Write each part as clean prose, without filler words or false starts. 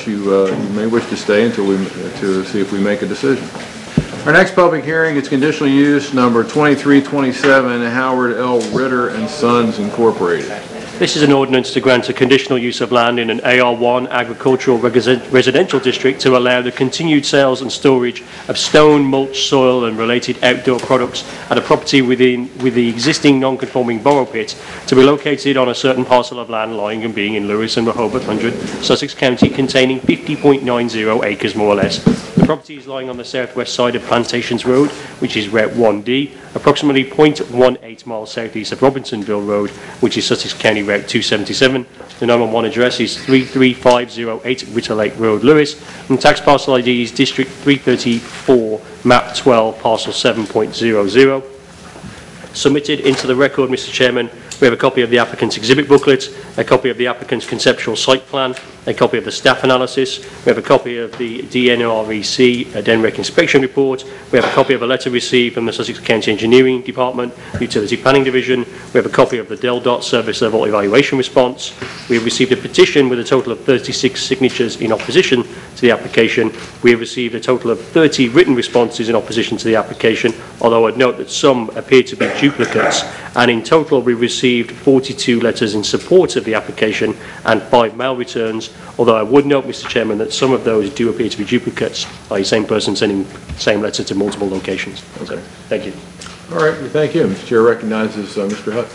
you may wish to stay until to see if we make a decision. Our next public hearing is conditional use number 2327, Howard L. Ritter and Sons Incorporated. This is an ordinance to grant a conditional use of land in an AR1 agricultural residential district to allow the continued sales and storage of stone, mulch, soil and related outdoor products at a property with the existing non-conforming borrow pit to be located on a certain parcel of land lying and being in Lewis and Rehoboth 100, Sussex County, containing 50.90 acres more or less. The property is lying on the southwest side of Plantations Road, which is Route 1D, approximately 0.18 miles southeast of Robinsonville Road, which is Sussex County Route 277. The 911 address is 33508 Ritter Lake Road, Lewis, and tax parcel ID is District 334, Map 12, Parcel 7.00. Submitted into the record, Mr. Chairman, we have a copy of the applicant's exhibit booklet, a copy of the applicant's conceptual site plan, a copy of the staff analysis, we have a copy of the DNREC DENREC inspection report, we have a copy of a letter received from the Sussex County Engineering Department, Utility Planning Division, we have a copy of the DELDOT Service Level Evaluation Response, we have received a petition with a total of 36 signatures in opposition to the application, we have received a total of 30 written responses in opposition to the application, although I'd note that some appear to be duplicates, and in total we received 42 letters in support of the application and 5 mail returns, although I would note, Mr. Chairman, that some of those do appear to be duplicates, i.e. same person sending same letter to multiple locations. Okay. So, thank you. All right, well, thank you. Mr. Chair recognizes Mr. Hutt.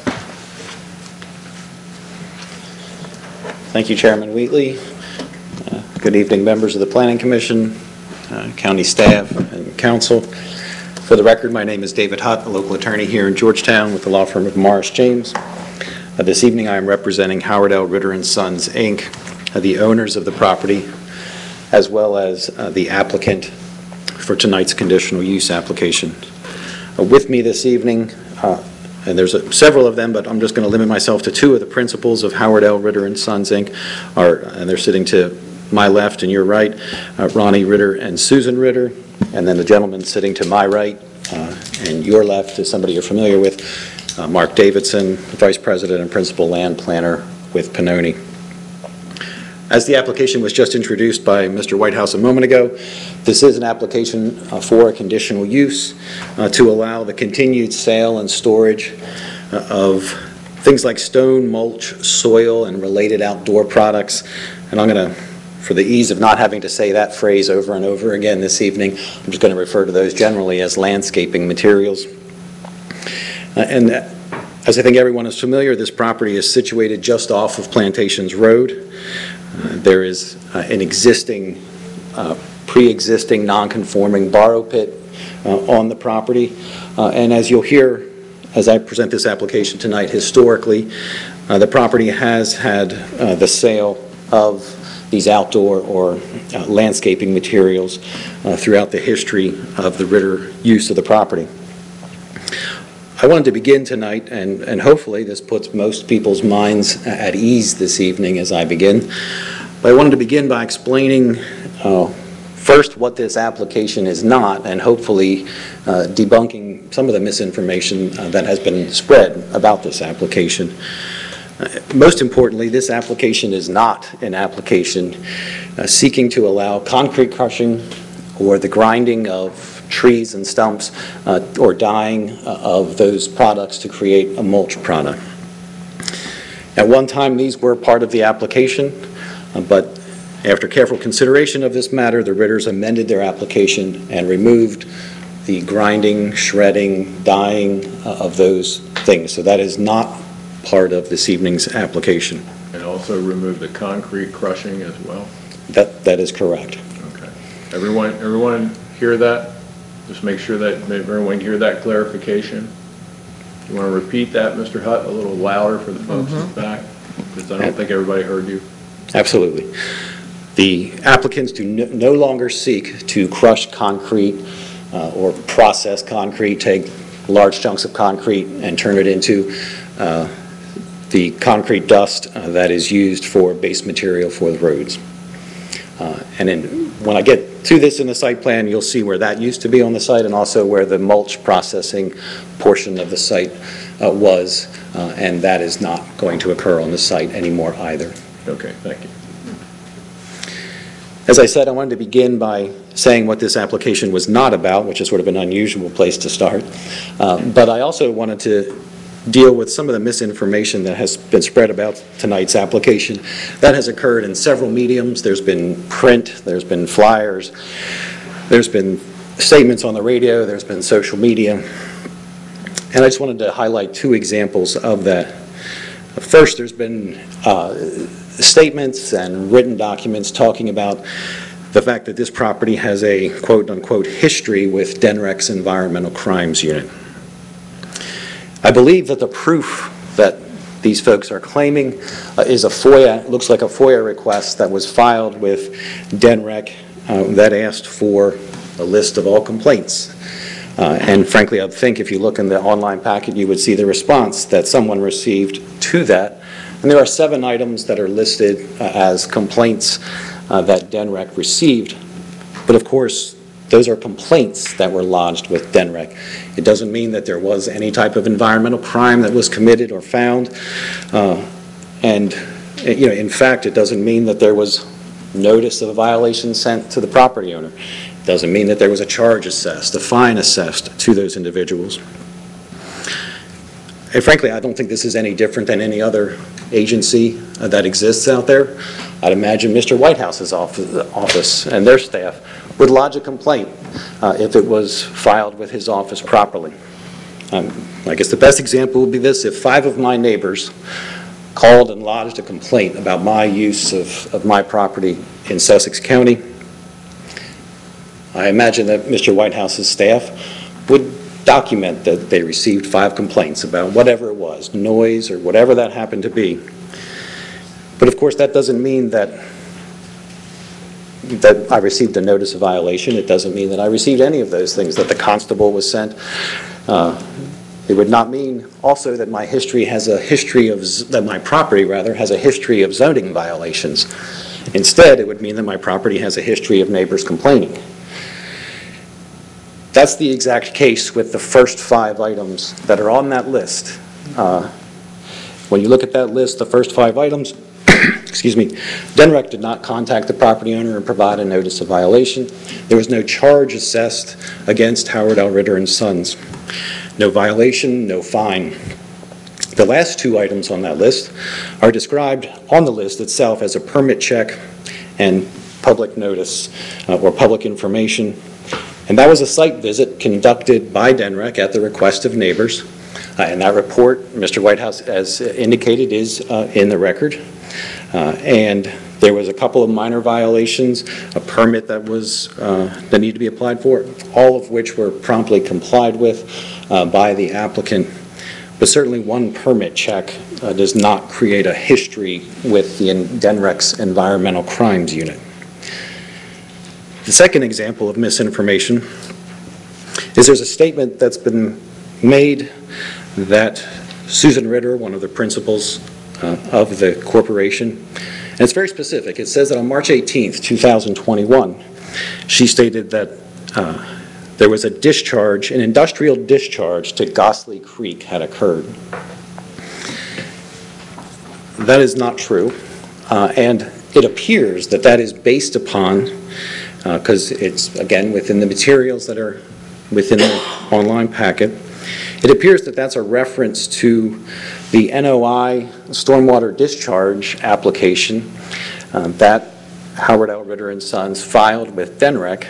Thank you, Chairman Wheatley. Good evening, members of the Planning Commission, county staff, and council. For the record, my name is David Hutt, a local attorney here in Georgetown with the law firm of Morris James. This evening I am representing Howard L. Ritter and Sons, Inc., the owners of the property, as well as the applicant for tonight's conditional use application. With me this evening, and there's several of them, but I'm just going to limit myself to 2 of the principals of Howard L. Ritter and Sons, Inc., and they're sitting to my left and your right, Ronnie Ritter and Susan Ritter, and then the gentleman sitting to my right and your left is somebody you're familiar with, Mark Davidson, Vice President and Principal Land Planner with Pannoni. As the application was just introduced by Mr. Whitehouse a moment ago, this is an application for a conditional use to allow the continued sale and storage of things like stone, mulch, soil, and related outdoor products. And I'm going to, for the ease of not having to say that phrase over and over again this evening, I'm just going to refer to those generally as landscaping materials. And as I think everyone is familiar, this property is situated just off of Plantations Road. There is an existing, pre-existing non-conforming borrow pit on the property. And as you'll hear as I present this application tonight, historically, the property has had the sale of these outdoor or landscaping materials throughout the history of the Ritter use of the property. I wanted to begin tonight, and hopefully this puts most people's minds at ease this evening as I begin, but I wanted to begin by explaining first what this application is not, and hopefully debunking some of the misinformation that has been spread about this application. Most importantly, this application is not an application seeking to allow concrete crushing or the grinding of trees and stumps or dyeing of those products to create a mulch product. At one time, these were part of the application, but after careful consideration of this matter, the Ritters amended their application and removed the grinding, shredding, dyeing of those things. So that is not part of this evening's application. And also remove the concrete crushing as well? That is correct. Okay. Everyone hear that? Just make sure that everyone hear that clarification. You want to repeat that, Mr. Hutt, a little louder for the folks in the back? Because I don't think everybody heard you. Absolutely. The applicants do no longer seek to crush concrete or process concrete, take large chunks of concrete and turn it into the concrete dust that is used for base material for the roads. And then when I get to this in the site plan, you'll see where that used to be on the site and also where the mulch processing portion of the site was, and that is not going to occur on the site anymore either. Okay, thank you. As I said, I wanted to begin by saying what this application was not about, which is sort of an unusual place to start. But I also wanted to deal with some of the misinformation that has been spread about tonight's application. That has occurred in several mediums. There's been print, there's been flyers, there's been statements on the radio, there's been social media. And I just wanted to highlight two examples of that. First, there's been statements and written documents talking about the fact that this property has a quote-unquote history with DENREC's Environmental Crimes Unit. I believe that the proof that these folks are claiming is a FOIA, looks like a FOIA request that was filed with DENREC that asked for a list of all complaints. And frankly, I think if you look in the online packet, you would see the response that someone received to that. And there are 7 items that are listed as complaints that DENREC received. But of course, those are complaints that were lodged with DENREC. It doesn't mean that there was any type of environmental crime that was committed or found. And in fact, it doesn't mean that there was notice of a violation sent to the property owner. It doesn't mean that there was a charge assessed, a fine assessed to those individuals. And frankly, I don't think this is any different than any other agency that exists out there. I'd imagine Mr. Whitehouse's office and their staff would lodge a complaint if it was filed with his office properly. I guess the best example would be this: if 5 of my neighbors called and lodged a complaint about my use of my property in Sussex County, I imagine that Mr. Whitehouse's staff would document that they received 5 complaints about whatever it was, noise or whatever that happened to be. But of course, that doesn't mean that I received a notice of violation. It doesn't mean that I received any of those things, that the constable was sent. It would not mean also that my history has a history of, that my property rather, has a history of zoning violations. Instead, it would mean that my property has a history of neighbors complaining. That's the exact case with the first 5 items that are on that list. When you look at that list, the first 5 items, excuse me, DENREC did not contact the property owner and provide a notice of violation. There was no charge assessed against Howard L. Ritter and Sons. No violation, no fine. The last 2 items on that list are described on the list itself as a permit check and public notice or public information. And that was a site visit conducted by DENREC at the request of neighbors. And that report, Mr. Whitehouse, as indicated, is in the record. And there was a couple of minor violations, a permit that was that needed to be applied for, all of which were promptly complied with by the applicant. But certainly one permit check does not create a history with the DENREC's Environmental Crimes Unit. The second example of misinformation is there's a statement that's been made that Susan Ritter, one of the principals of the corporation, and it's very specific. It says that on March 18th, 2021, she stated that there was a discharge, an industrial discharge to Gossley Creek had occurred. That is not true, and it appears that that is based upon, because it's, again, within the materials that are within the online packet, it appears that that's a reference to the NOI stormwater discharge application that Howard L. Ritter and Sons filed with DENREC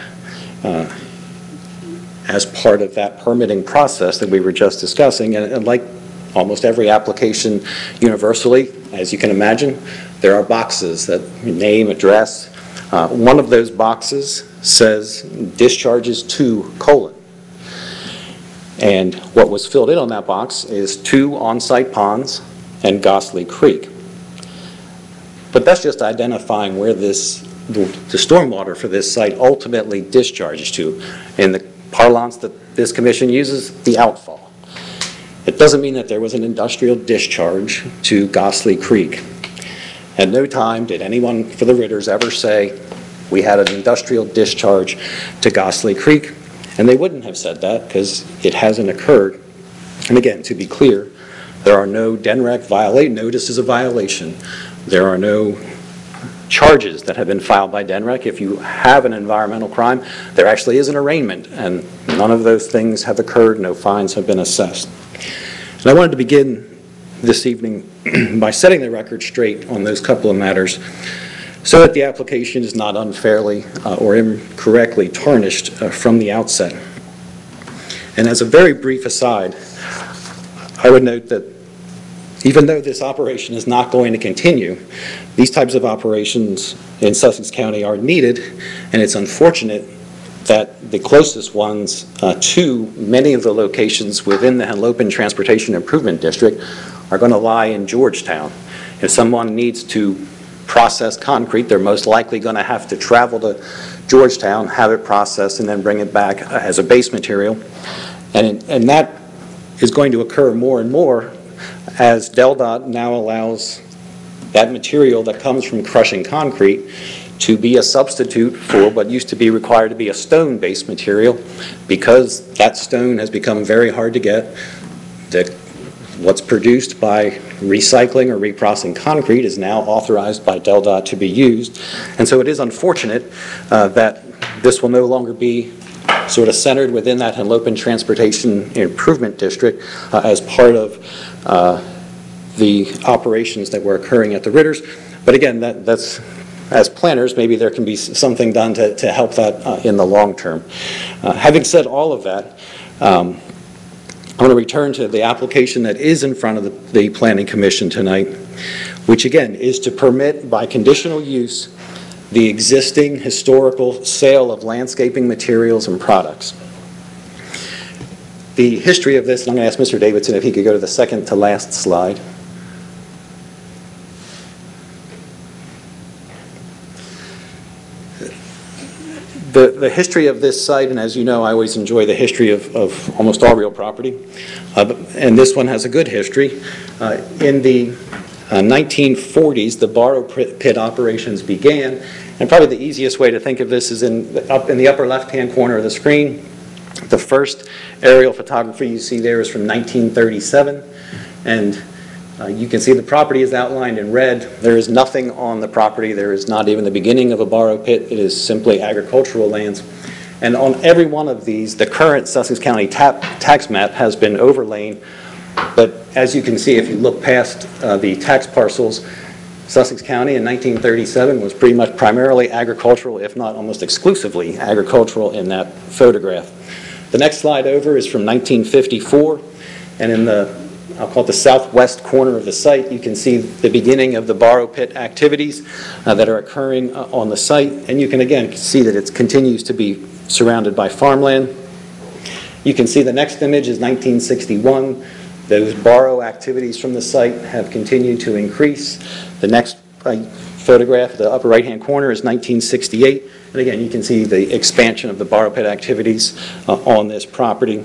as part of that permitting process that we were just discussing. And like almost every application universally, as you can imagine, there are boxes that name, address. One of those boxes says discharges to : and what was filled in on that box is 2 on-site ponds and Gossley Creek. But that's just identifying where the stormwater for this site ultimately discharges to. In the parlance that this commission uses, the outfall. It doesn't mean that there was an industrial discharge to Gossley Creek. At no time did anyone for the Ritters ever say, we had an industrial discharge to Gossley Creek. And they wouldn't have said that because it hasn't occurred. And again, to be clear, there are no DENREC notices of violation. There are no charges that have been filed by DENREC. If you have an environmental crime, there actually is an arraignment, and none of those things have occurred. No fines have been assessed. And I wanted to begin this evening by setting the record straight on those couple of matters so that the application is not unfairly or incorrectly tarnished from the outset. And as a very brief aside, I would note that even though this operation is not going to continue, these types of operations in Sussex County are needed, and it's unfortunate that the closest ones to many of the locations within the Henlopen Transportation Improvement District are going to lie in Georgetown. If someone needs to process concrete, they're most likely going to have to travel to Georgetown, have it processed, and then bring it back as a base material. And that is going to occur more and more as DelDOT now allows that material that comes from crushing concrete to be a substitute for what used to be required to be a stone-based material, because that stone has become very hard to get. What's produced by recycling or reprocessing concrete is now authorized by DelDOT to be used. And so it is unfortunate that this will no longer be sort of centered within that Henlopen Transportation Improvement District as part of the operations that were occurring at the Ritters. But again, that's as planners, maybe there can be something done to help that in the long term. Having said all of that, I want to return to the application that is in front of the Planning Commission tonight, which again is to permit by conditional use the existing historical sale of landscaping materials and products. The history of this, and I'm going to ask Mr. Davidson if he could go to the second to last slide. The history of this site, and as you know, I always enjoy the history of almost all real property, and this one has a good history. In the 1940s, the borrow pit operations began, and probably the easiest way to think of this is in the upper left-hand corner of the screen. The first aerial photography you see there is from 1937, and you can see the property is outlined in red. There is nothing on the property. There is not even the beginning of a borrow pit. It is simply agricultural lands. And on every one of these, the current Sussex County tax map has been overlain. But as you can see, if you look past the tax parcels, Sussex County in 1937 was pretty much primarily agricultural, if not almost exclusively agricultural in that photograph. The next slide over is from 1954, and in the I'll call it the southwest corner of the site, you can see the beginning of the borrow pit activities that are occurring on the site. And you can again see that it continues to be surrounded by farmland. You can see the next image is 1961. Those borrow activities from the site have continued to increase. The next photograph, the upper right-hand corner, is 1968. And again, you can see the expansion of the borrow pit activities on this property.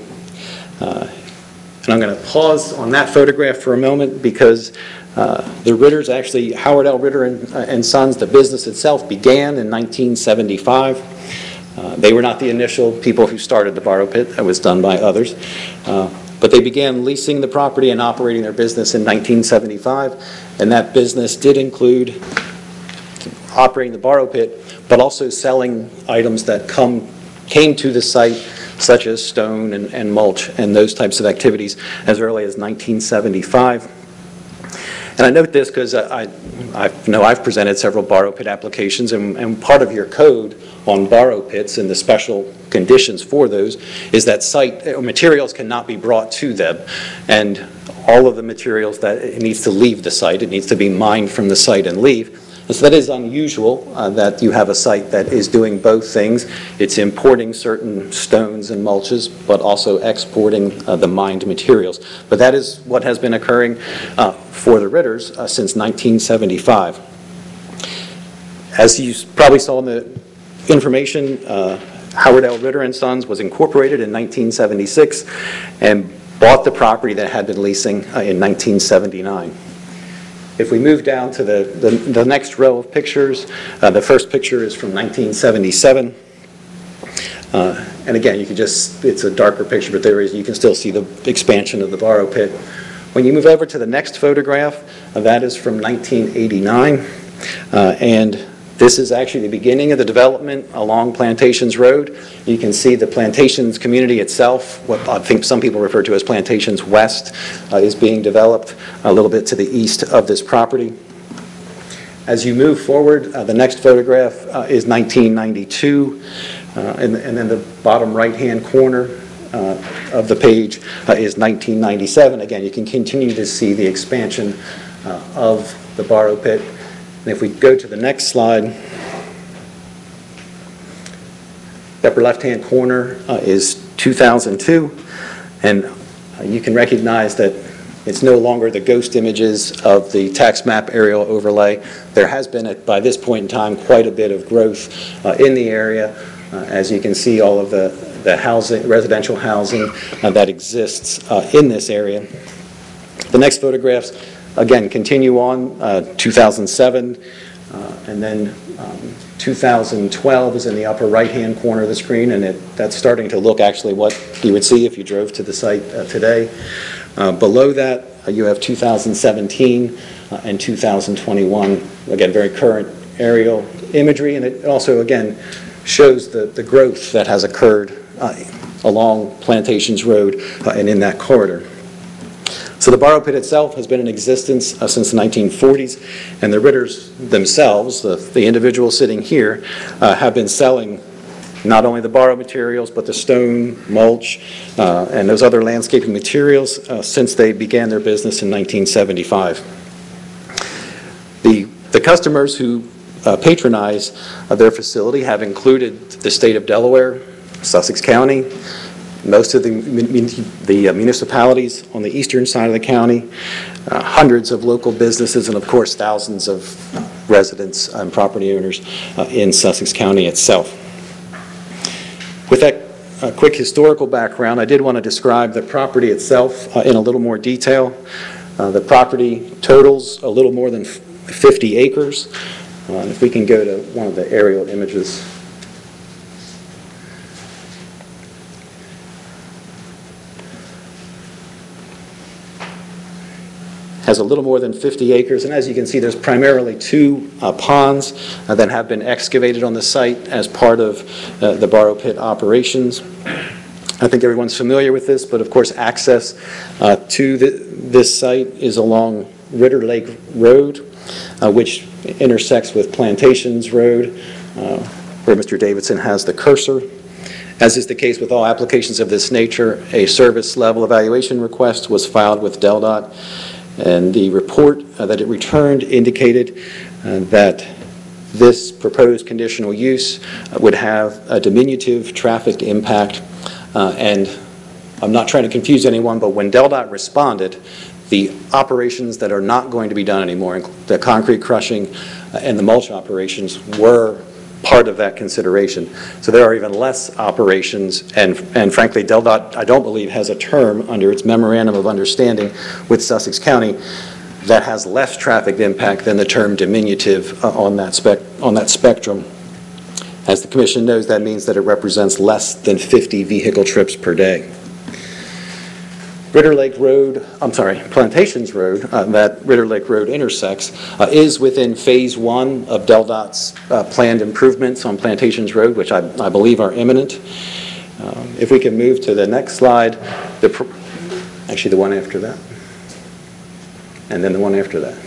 And I'm going to pause on that photograph for a moment because the Ritters, actually Howard L. Ritter and Sons, the business itself began in 1975. They were not the initial people who started the borrow pit. That was done by others. But they began leasing the property and operating their business in 1975. And that business did include operating the borrow pit, but also selling items that came to the site, such as stone and mulch and those types of activities, as early as 1975. And I note this because I know I've presented several borrow pit applications, and part of your code on borrow pits and the special conditions for those is that materials cannot be brought to them, and all of the materials that it needs to leave the site, it needs to be mined from the site and leave. And so that is unusual that you have a site that is doing both things. It's importing certain stones and mulches, but also exporting the mined materials. But that is what has been occurring for the Ritters since 1975. As you probably saw in the information, Howard L. Ritter and Sons was incorporated in 1976 and bought the property that had been leasing in 1979. If we move down to the next row of pictures, the first picture is from 1977. And again, you can it's a darker picture, but you can still see the expansion of the borrow pit. When you move over to the next photograph, that is from 1989. And This is actually the beginning of the development along Plantations Road. You can see the Plantations community itself, what I think some people refer to as Plantations West, is being developed a little bit to the east of this property. As you move forward, the next photograph is 1992, and then the bottom right-hand corner of the page is 1997. Again, you can continue to see the expansion of the borrow pit. And if we go to the next slide, the upper left-hand corner is 2002, and you can recognize that it's no longer the ghost images of the tax map aerial overlay. There has been, by this point in time, quite a bit of growth in the area. As you can see, all of the housing, residential housing that exists in this area. The next photographs, again, continue on, 2007, and then 2012 is in the upper right-hand corner of the screen, and that's starting to look actually what you would see if you drove to the site today. Below that, you have 2017 and 2021. Again, very current aerial imagery, and it also, again, shows the growth that has occurred along Plantations Road and in that corridor. So the borrow pit itself has been in existence since the 1940s, and the Ritters themselves, the individuals sitting here, have been selling not only the borrow materials, but the stone, mulch, and those other landscaping materials since they began their business in 1975. The customers who patronize their facility have included the state of Delaware, Sussex County, most of the municipalities on the eastern side of the county, hundreds of local businesses, and of course thousands of residents and property owners in Sussex County itself. With that quick historical background, I did want to describe the property itself in a little more detail. The property totals a little more than 50 acres. If we can go to one of the aerial images. Has a little more than 50 acres, and as you can see, there's primarily two ponds that have been excavated on the site as part of the borrow pit operations. I think everyone's familiar with this, but of course access to this site is along Ritter Lake Road, which intersects with Plantations Road, where Mr. Davidson has the cursor. As is the case with all applications of this nature, a service level evaluation request was filed with DelDOT, and the report that it returned indicated that this proposed conditional use would have a diminutive traffic impact. And I'm not trying to confuse anyone, but when DelDOT responded, the operations that are not going to be done anymore, the concrete crushing and the mulch operations, were part of that consideration. So there are even less operations, and frankly, DelDOT, I don't believe, has a term under its memorandum of understanding with Sussex County that has less traffic impact than the term diminutive on that spectrum. As the Commission knows, that means that it represents less than 50 vehicle trips per day. Plantations Road, that Ritter Lake Road intersects, is within Phase 1 of DelDOT's planned improvements on Plantations Road, which I believe are imminent. If we can move to the next slide, actually the one after that, and then the one after that.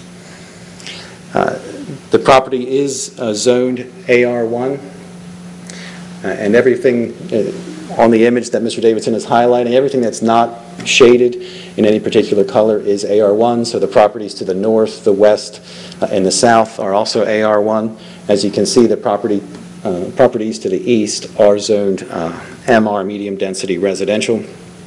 The property is zoned AR1, and everything on the image that Mr. Davidson is highlighting, everything that's not shaded in any particular color is AR1, so the properties to the north, the west, and the south are also AR1. As you can see, the properties to the east are zoned MR, medium density residential.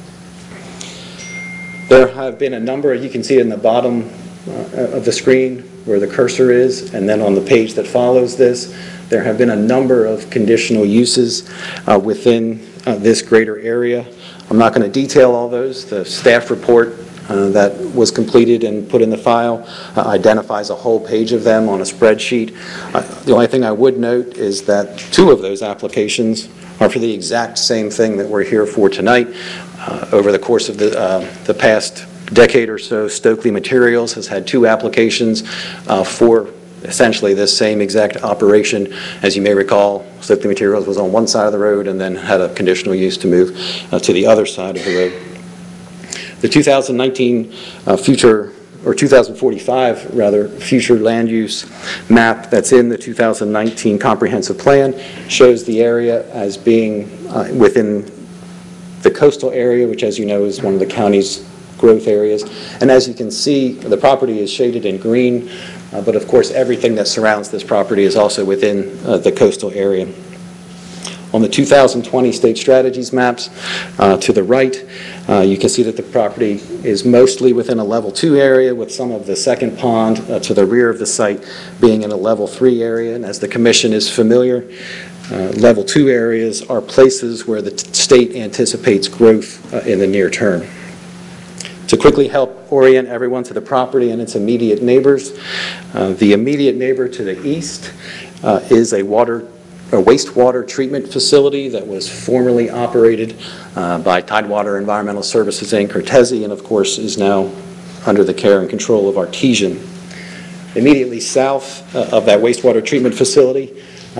There have been a number, you can see it in the bottom of the screen where the cursor is, and then on the page that follows this, there have been a number of conditional uses within this greater area. I'm not going to detail all those. The staff report that was completed and put in the file identifies a whole page of them on a spreadsheet. The only thing I would note is that two of those applications are for the exact same thing that we're here for tonight. Over the course of the past decade or so, Stokely Materials has had two applications for essentially this same exact operation. As you may recall, Slipton Materials was on one side of the road and then had a conditional use to move to the other side of the road. The 2019 future, or 2045 rather, future land use map that's in the 2019 comprehensive plan shows the area as being within the coastal area, which, as you know, is one of the county's growth areas. And as you can see, the property is shaded in green, but of course everything that surrounds this property is also within the coastal area. On the 2020 state strategies maps to the right, you can see that the property is mostly within a level 2 area, with some of the second pond to the rear of the site being in a level 3 area. And as the commission is familiar, level 2 areas are places where the state anticipates growth in the near term. To quickly help orient everyone to the property and its immediate neighbors, the immediate neighbor to the east is a wastewater treatment facility that was formerly operated by Tidewater Environmental Services, Inc., or TESI, and of course is now under the care and control of Artesian. Immediately south of that wastewater treatment facility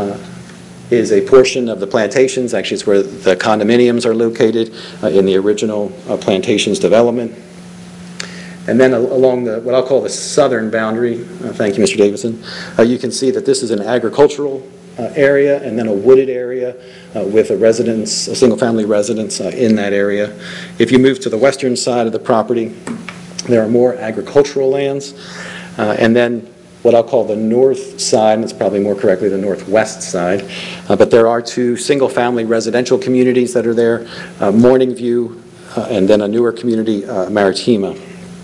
is a portion of the plantations. Actually, it's where the condominiums are located in the original plantations development. And then along what I'll call the southern boundary, thank you, Mr. Davidson, you can see that this is an agricultural area and then a wooded area with a single-family residence in that area. If you move to the western side of the property, there are more agricultural lands. And then what I'll call the north side, and it's probably more correctly the northwest side, but there are 2 single-family residential communities that are there, Morning View and then a newer community, Maritima.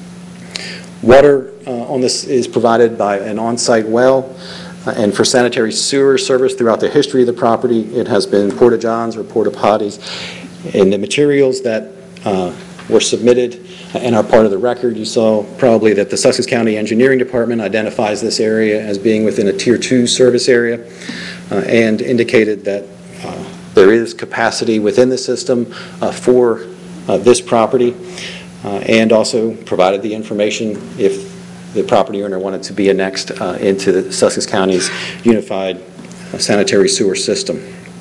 Water on this is provided by an on-site well, and for sanitary sewer service throughout the history of the property, it has been porta-johns or porta-potties. And the materials that were submitted and are part of the record, you saw probably that the Sussex County Engineering Department identifies this area as being within a Tier 2 service area and indicated that there is capacity within the system for this property, and also provided the information if the property owner wanted to be annexed into the Sussex County's unified sanitary sewer system.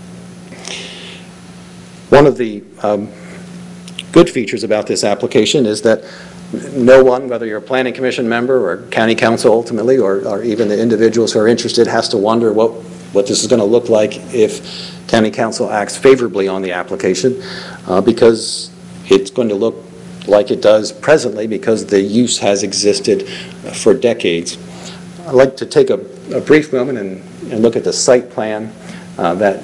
One of the good features about this application is that no one, whether you're a planning commission member or county council ultimately, or even the individuals who are interested, has to wonder what this is going to look like if county council acts favorably on the application, because it's going to look like it does presently because the use has existed for decades. I'd like to take a brief moment and look at the site plan that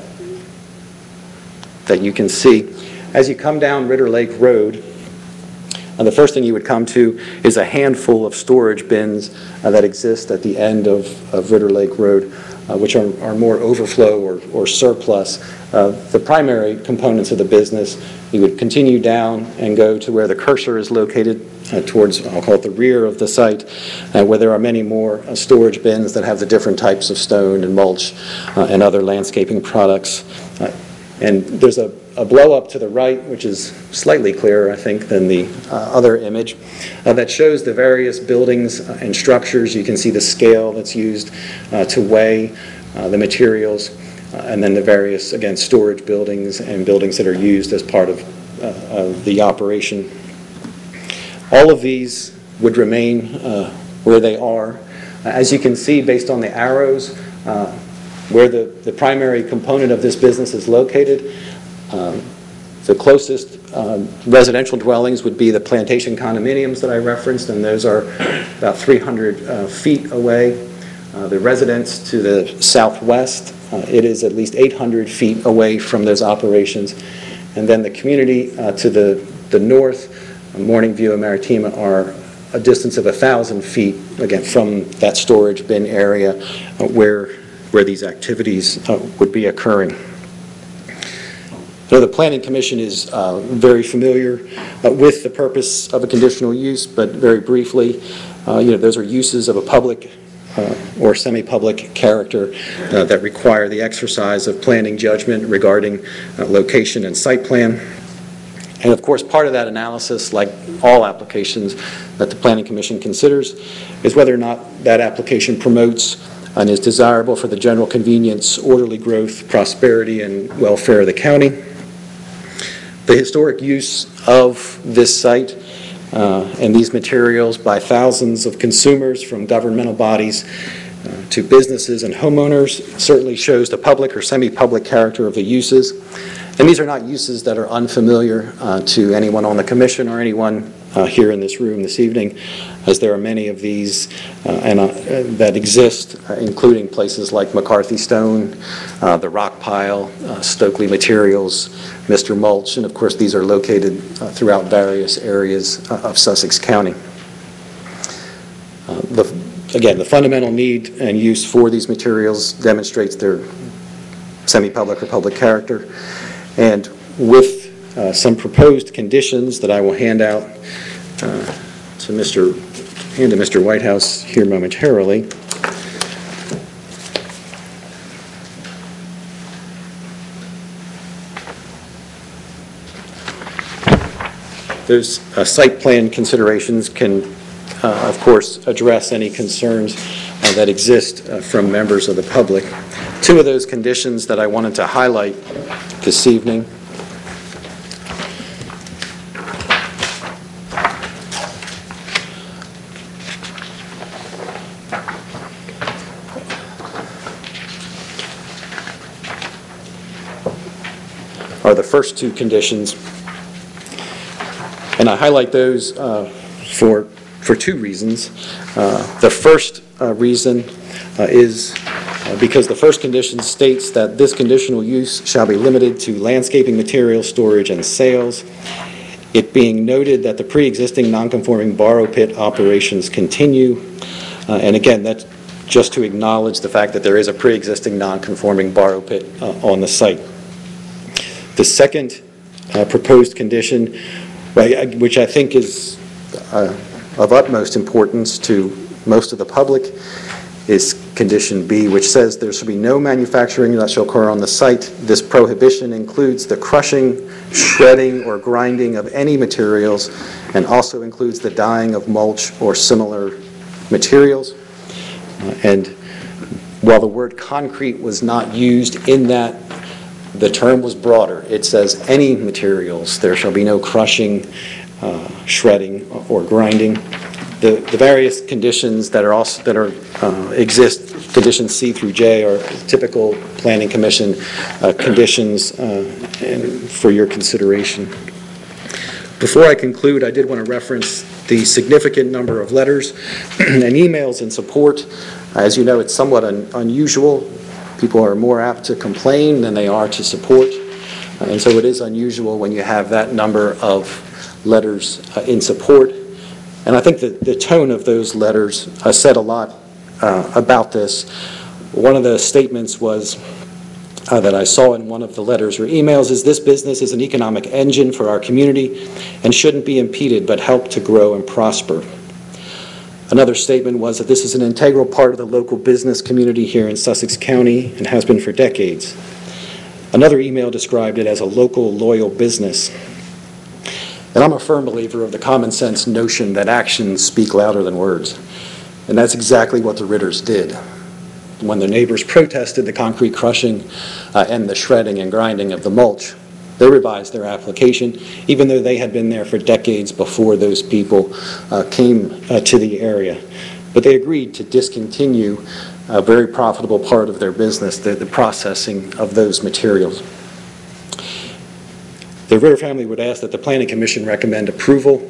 you can see. As you come down Ritter Lake Road, the first thing you would come to is a handful of storage bins that exist at the end of Ritter Lake Road, which are more overflow or surplus. The primary components of the business, you would continue down and go to where the cursor is located towards, I'll call it the rear of the site, where there are many more storage bins that have the different types of stone and mulch and other landscaping products. And there's a blow up to the right, which is slightly clearer, I think, than the other image, that shows the various buildings and structures. You can see the scale that's used to weigh the materials, and then the various, again, storage buildings and buildings that are used as part of the operation. All of these would remain where they are. As you can see, based on the arrows, where the primary component of this business is located, the closest residential dwellings would be the plantation condominiums that I referenced, and those are about 300 feet away. The residence to the southwest, it is at least 800 feet away from those operations. And then the community to the north, Morning View and Maritima, are a distance of 1,000 feet, again, from that storage bin area where these activities would be occurring. So the Planning Commission is very familiar with the purpose of a conditional use, but very briefly, those are uses of a public or semi-public character that require the exercise of planning judgment regarding location and site plan. And of course, part of that analysis, like all applications that the Planning Commission considers, is whether or not that application promotes and is desirable for the general convenience, orderly growth, prosperity, and welfare of the county. The historic use of this site and these materials by thousands of consumers from governmental bodies to businesses and homeowners certainly shows the public or semi-public character of the uses. And these are not uses that are unfamiliar to anyone on the commission or anyone here in this room this evening, as there are many of these that exist, including places like McCarthy Stone, the Rock Pile, Stokely Materials, Mr. Mulch, and of course these are located throughout various areas of Sussex County. Again, the fundamental need and use for these materials demonstrates their semi-public or public character. And with some proposed conditions that I will hand out to Mr. Whitehouse here momentarily. Those site plan considerations can, of course, address any concerns that exist from members of the public. Two of those conditions that I wanted to highlight this evening are the first two conditions, and I highlight those for two reasons. The first reason is because the first condition states that this conditional use shall be limited to landscaping material storage and sales, it being noted that the pre-existing non-conforming borrow pit operations continue. And again, that's just to acknowledge the fact that there is a pre-existing non-conforming borrow pit on the site. The second proposed condition, which I think is of utmost importance to most of the public, is condition B, which says there shall be no manufacturing that shall occur on the site. This prohibition includes the crushing, shredding, or grinding of any materials, and also includes the dyeing of mulch or similar materials. And while the word concrete was not used in that, the term was broader. It says any materials. There shall be no crushing, shredding, or grinding. The various conditions that exist, conditions C through J, are typical Planning Commission conditions and for your consideration. Before I conclude, I did want to reference the significant number of letters and emails in support. As you know, it's somewhat unusual. People are more apt to complain than they are to support. And so it is unusual when you have that number of letters in support. And I think that the tone of those letters said a lot about this. One of the statements was that I saw in one of the letters or emails is, this business is an economic engine for our community and shouldn't be impeded but help to grow and prosper. Another statement was that this is an integral part of the local business community here in Sussex County and has been for decades. Another email described it as a local, loyal business. And I'm a firm believer of the common sense notion that actions speak louder than words. And that's exactly what the Ritters did. When the neighbors protested the concrete crushing and the shredding and grinding of the mulch, they revised their application, even though they had been there for decades before those people came to the area. But they agreed to discontinue a very profitable part of their business, the processing of those materials. The Ritter family would ask that the Planning Commission recommend approval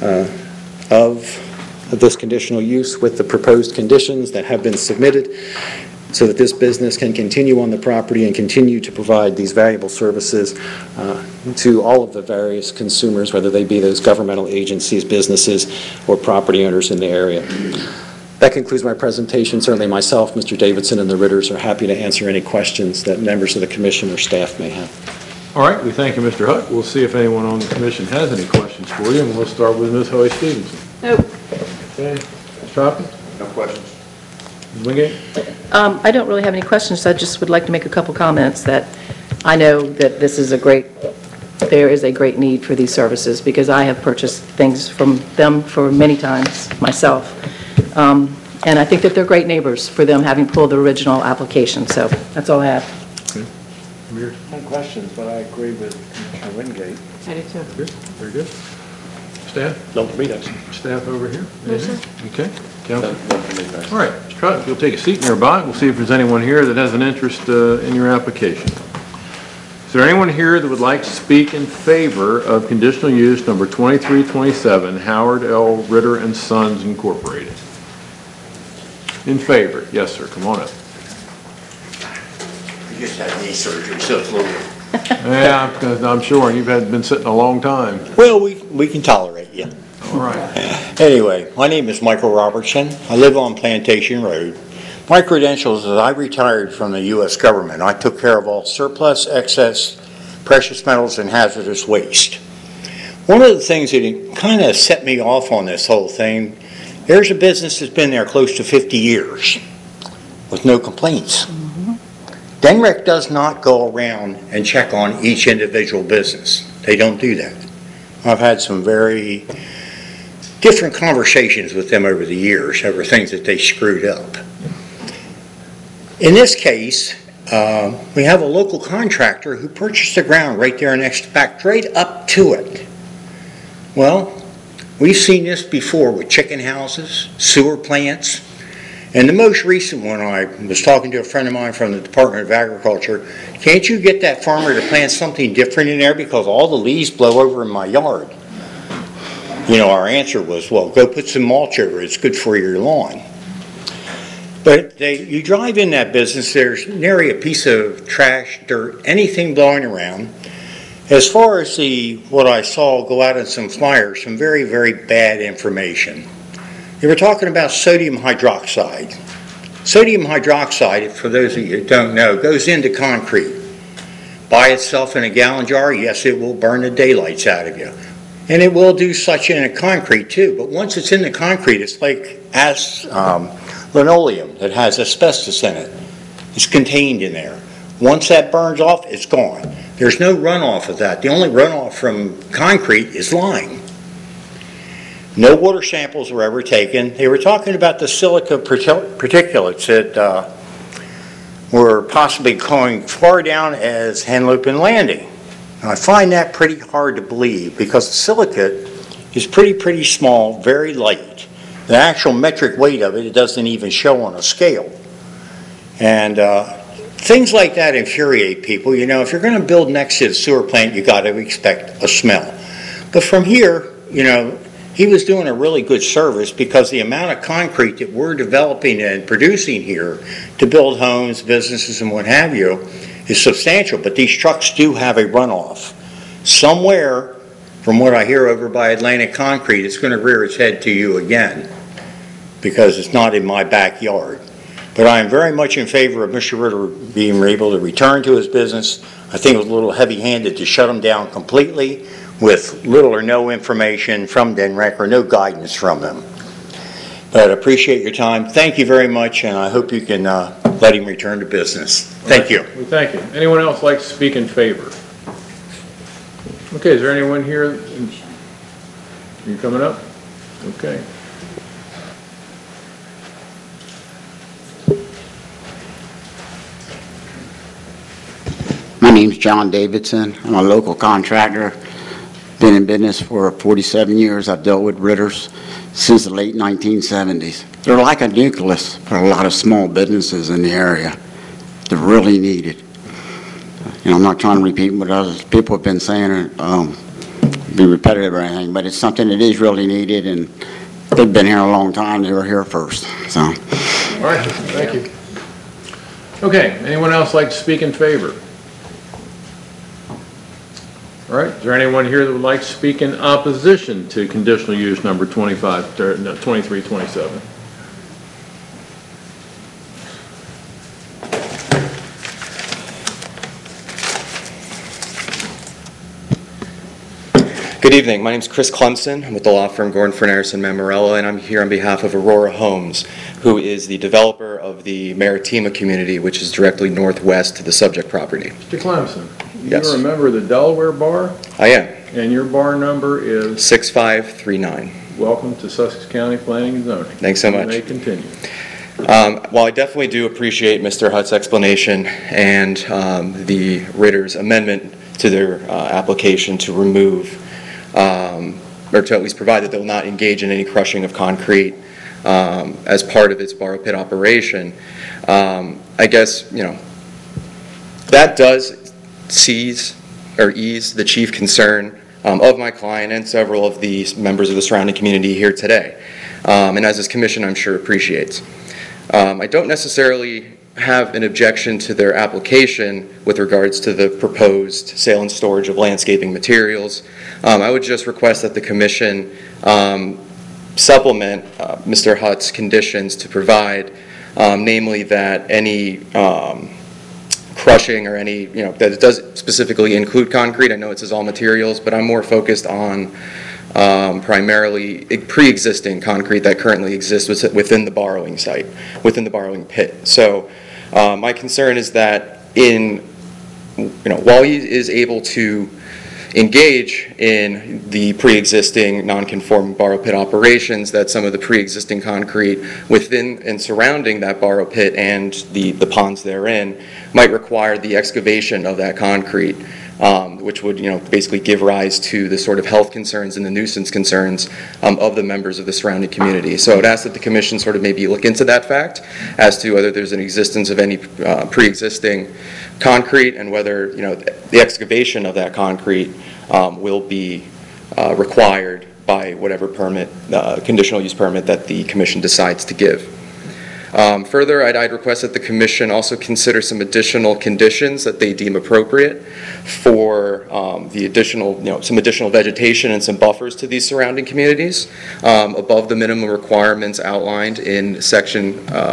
of this conditional use with the proposed conditions that have been submitted, so that this business can continue on the property and continue to provide these valuable services to all of the various consumers, whether they be those governmental agencies, businesses, or property owners in the area. That concludes my presentation. Certainly myself, Mr. Davidson, and the Ritters are happy to answer any questions that members of the commission or staff may have. All right, we thank you, Mr. Hutt. We'll see if anyone on the commission has any questions for you, and we'll start with Ms. Hoy Stevenson. Nope. Okay. Ms. Hopkins? No questions. Ms. Wingate? I don't really have any questions. I just would like to make a couple comments that I know that there is a great need for these services, because I have purchased things from them for many times myself. And I think that they're great neighbors for them having pulled the original application. So that's all I have. No questions, but I agree with Commissioner Wingate. I do too. Good, very good. Staff? Not for me, thanks. Staff over here? No, sir. Okay. Council? All right, Mr. Hutt, if you'll take a seat nearby, we'll see if there's anyone here that has an interest in your application. Is there anyone here that would like to speak in favor of conditional use number 2327, Howard L. Ritter and Sons Incorporated? In favor? Yes, sir. Come on up. You just had knee surgery, so it's a little... Yeah, I'm sure you've been sitting a long time. Well, we can tolerate you. All right. Anyway, my name is Michael Robertson. I live on Plantation Road. My credentials is I retired from the U.S. government. I took care of all surplus, excess, precious metals, and hazardous waste. One of the things that kind of set me off on this whole thing, there's a business that's been there close to 50 years with no complaints. DNREC does not go around and check on each individual business. They don't do that. I've had some very different conversations with them over the years over things that they screwed up. In this case, we have a local contractor who purchased the ground right there next to back, right up to it. Well, we've seen this before with chicken houses, sewer plants, and the most recent one, I was talking to a friend of mine from the Department of Agriculture. Can't you get that farmer to plant something different in there because all the leaves blow over in my yard? You know, our answer was, well, go put some mulch over it. It's good for your lawn. But you drive in that business, there's nary a piece of trash, dirt, anything blowing around. As far as what I saw go out on some flyers, some very, very bad information. They were talking about sodium hydroxide. Sodium hydroxide, for those of you who don't know, goes into concrete. By itself in a gallon jar, yes, it will burn the daylights out of you. And it will do such in a concrete too, but once it's in the concrete, it's like linoleum that has asbestos in it. It's contained in there. Once that burns off, it's gone. There's no runoff of that. The only runoff from concrete is lime. No water samples were ever taken. They were talking about the silica particulates that were possibly going far down as Henlopen Landing. Now, I find that pretty hard to believe because the silicate is pretty small, very light. The actual metric weight of it doesn't even show on a scale. And things like that infuriate people. You know, if you're going to build next to the sewer plant, you got to expect a smell. But from here, you know, he was doing a really good service because the amount of concrete that we're developing and producing here to build homes, businesses, and what have you is substantial. But these trucks do have a runoff. Somewhere, from what I hear over by Atlantic Concrete, it's going to rear its head to you again because it's not in my backyard. But I am very much in favor of Mr. Ritter being able to return to his business. I think it was a little heavy-handed to shut him down completely with little or no information from DNREC or no guidance from them. But I appreciate your time. Thank you very much, and I hope you can let him return to business. Thank you. Well, thank you. Anyone else like to speak in favor? Okay, is there anyone here? Are you coming up? Okay. My name's John Davidson. I'm a local contractor. Been in business for 47 years. I've dealt with Ritters since the late 1970s. They're like a nucleus for a lot of small businesses in the area. They're really needed. You know, I'm not trying to repeat what other people have been saying or be repetitive or anything, but it's something that is really needed, and they've been here a long time. They were here first. So. All right, thank you. Okay, anyone else like to speak in favor? All right, is there anyone here that would like to speak in opposition to conditional use number 2327? Good evening. My name is Chris Clemson. I'm with the law firm Gordon Furness and Mammarella, and I'm here on behalf of Aurora Homes, who is the developer of the Maritima community, which is directly northwest to the subject property. Mr. Clemson, Yes. you remember the Delaware bar? I am. And your bar number is? 6539. welcome to Sussex County Planning and Zoning. Thanks so much. You may continue. While I definitely do appreciate Mr. Hutt's explanation and the Ritter's amendment to their application to remove, or to at least provide that they'll not engage in any crushing of concrete as part of its borrow pit operation, I guess, that does ease the chief concern of my client and several of the members of the surrounding community here today, and as this commission I'm sure appreciates. I don't necessarily have an objection to their application with regards to the proposed sale and storage of landscaping materials. I would just request that the commission supplement Mr. Hutt's conditions to provide, namely that any crushing or any, that it does specifically include concrete. I know it says all materials, but I'm more focused on primarily pre-existing concrete that currently exists within the borrowing site, within the borrowing pit. So my concern is that while he is able to engage in the pre-existing non-conforming borrow pit operations, that some of the pre-existing concrete within and surrounding that borrow pit and the ponds therein might require the excavation of that concrete, which would basically give rise to the sort of health concerns and the nuisance concerns of the members of the surrounding community. So I would ask that the commission sort of maybe look into that fact as to whether there's an existence of any pre-existing concrete and whether the excavation of that concrete will be required by whatever permit, conditional use permit that the commission decides to give. Further, I'd request that the commission also consider some additional conditions that they deem appropriate for the additional, some additional vegetation and some buffers to these surrounding communities above the minimum requirements outlined in section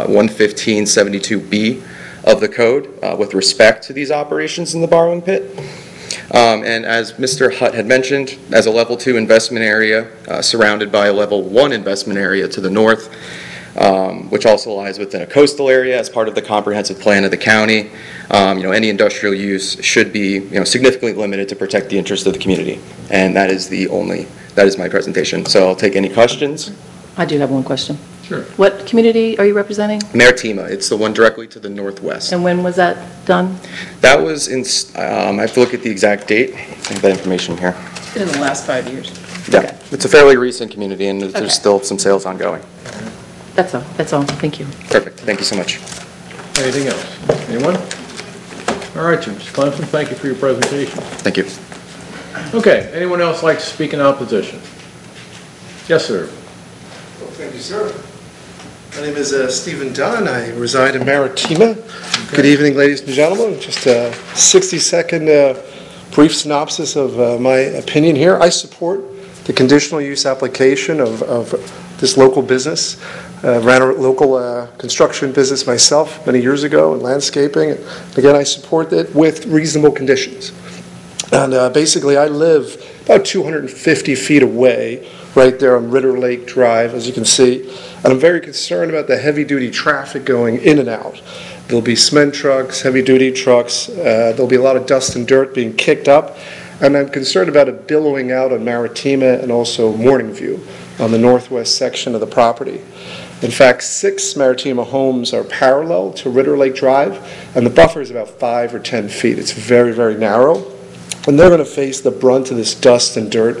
11572B of the code with respect to these operations in the borrowing pit. And as Mr. Hutt had mentioned, as a level 2 investment area surrounded by a level 1 investment area to the north, which also lies within a coastal area as part of the comprehensive plan of the county. Any industrial use should be significantly limited to protect the interest of the community. And that is my presentation. So I'll take any questions. I do have one question. Sure. What community are you representing? Maritima, it's the one directly to the northwest. And when was that done? That was in, I have to look at the exact date. I have that information here. In the last 5 years. Yeah, Okay. it's a fairly recent community and Okay. there's still some sales ongoing. That's all. That's all. Thank you. Perfect, thank you so much. Anything else? Anyone? All right, Mr. Clemson, thank you for your presentation. Thank you. Okay, anyone else like to speak in opposition? Yes, sir. Well, thank you, sir. My name is Stephen Dunn. I reside in Maritima. Good evening, ladies and gentlemen. Just a 60-second brief synopsis of my opinion here. I support the conditional use application of this local business. Ran a local construction business myself many years ago in landscaping. Again, I support it with reasonable conditions. And basically, I live about 250 feet away, right there on Ritter Lake Drive, as you can see. And I'm very concerned about the heavy-duty traffic going in and out. There'll be cement trucks, heavy-duty trucks. There'll be a lot of dust and dirt being kicked up. And I'm concerned about it billowing out on Maritima and also Morning View on the northwest section of the property. In fact, 6 Maritima homes are parallel to Ritter Lake Drive, and the buffer is about 5 or 10 feet. It's very, very narrow. And they're going to face the brunt of this dust and dirt